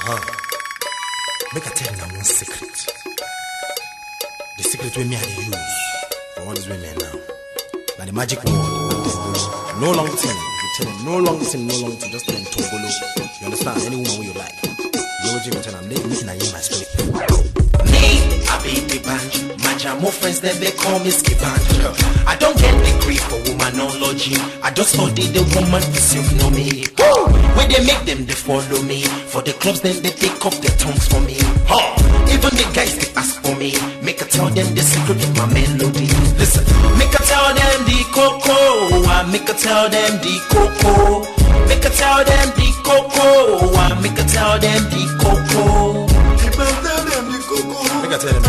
Make I tell you one secret. The secret we me I use for all these women now. Now the magic word. No long thing. You tell them no long thing, just tell them Tongolo. You understand? Any woman you like. You know what you tell them, they listen and hear my spirit. Me, I be the band. My jamo friends, they call me Skiban. I don't get degree for womanology. I just study the woman physiognomy. When they make them, they follow me. For the clubs, then they take off their tongues for me. Even the guys, they ask for me. Make I tell them the secret of my melody. Listen, make I tell them the cocoa. I make I tell them the cocoa. Make I tell them the cocoa. I make I tell them the cocoa. Make I tell them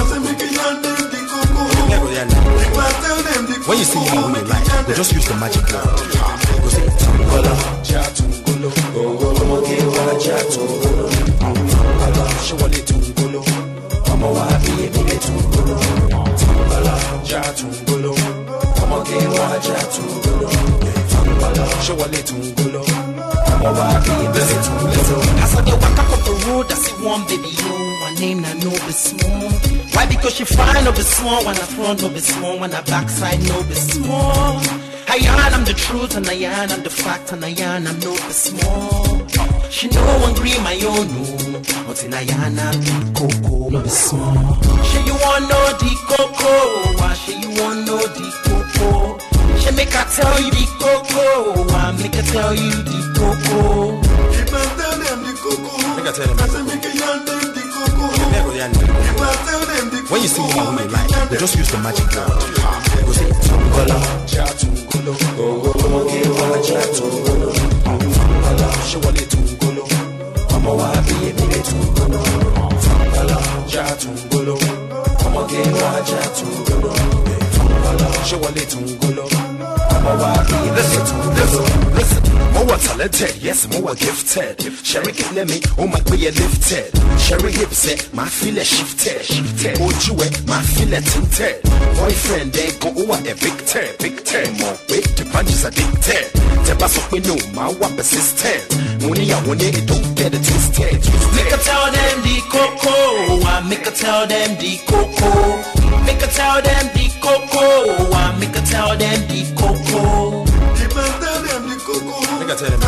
when you see me who you like, you just use the magic word. You say Tongolo, Tongolo, Tongolo, Shawale Tongolo, Mama Wabi Ebile Tongolo, Tongolo, Tongolo, Mama Gewa Tongolo, Tongolo, Shawale Tongolo, Mama Wabi Ebile Tongolo. I saw they walk up the road, I see one baby, yo, her name I know be small. Why? Because she fine, no be small. When I front, no be small. When I backside, no be small. I I'm the truth, and I I'm the fact, and I I'm no be small. She know one green my own, no. But in I I'm the cocoa, no be small. She you want no the cocoa? Why she you want no the cocoa? She make her tell you the cocoa. Why make her tell you the cocoa? Make I tell them the cocoa. When you see me who you like, you just use the magic word. You say Tongolo, Tongolo, Tongolo, Tongolo, Shawale Tongolo, Mama Wabi Ebile Tongolo, Tongolo, Tongolo, Mama Gewa Tongolo, Tongolo, Shawale Tongolo, Mama Wabi Ebile Tongolo. Listen. More talented, yes, more gifted. Sherry can let me, oh my way lifted. Sherry hips it, my feel shifted. Oh, you my feel tinted. Boyfriend, they go over evicted. More weight, the punches addicted. The bass of me no, my one persistent. Money, I want it, don't get it twisted. Make her tell them the cocoa. I make her tell them the cocoa. Make her tell them the cocoa. I make her tell them the cocoa. Make I tell them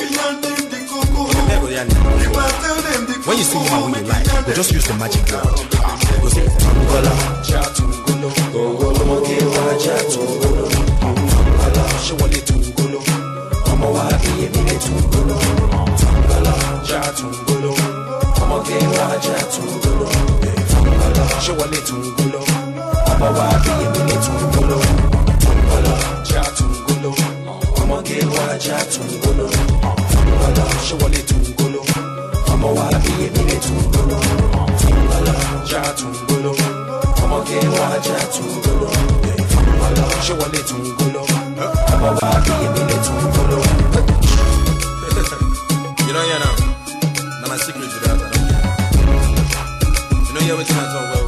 when you see me who you like, you just use the magic word. You say Tongolo, Tongolo, Tongolo, Shawale Tongolo, Mama Wabi Ebile Tongolo, Tongolo, Tongolo, Mama Gewa Tongolo, Tongolo, Shawale Tongolo, Mama Wabi Ebile Tongolo, Tongolo, Tongolo, Mama Gewa Tongolo, Tongolo, Shawale Tongolo, Mama Wabi Ebile Tongolo, Tongolo, Tongolo, Mama Gewa Tongolo, Tongolo, Shawale Tongolo, Mama Wabi Ebile Tongolo. You know, now my secret is that I don't care. You know, you're with me,